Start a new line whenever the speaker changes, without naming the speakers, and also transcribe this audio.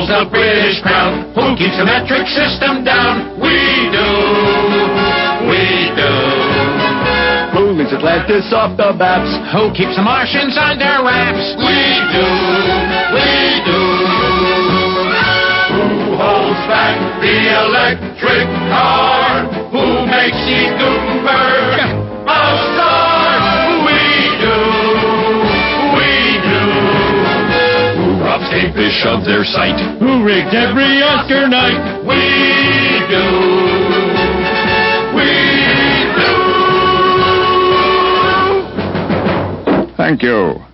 hauls the British crown? Who keeps the metric system down? We do.
Who leads Atlantis off the maps?
Who keeps the Martians under wraps? We do. Who holds back the electric car? Who makes Steve Gutenberg a star? We do. Who robs Kate Fish of their sight?
Who rigged every Oscar night?
We do.
Thank you.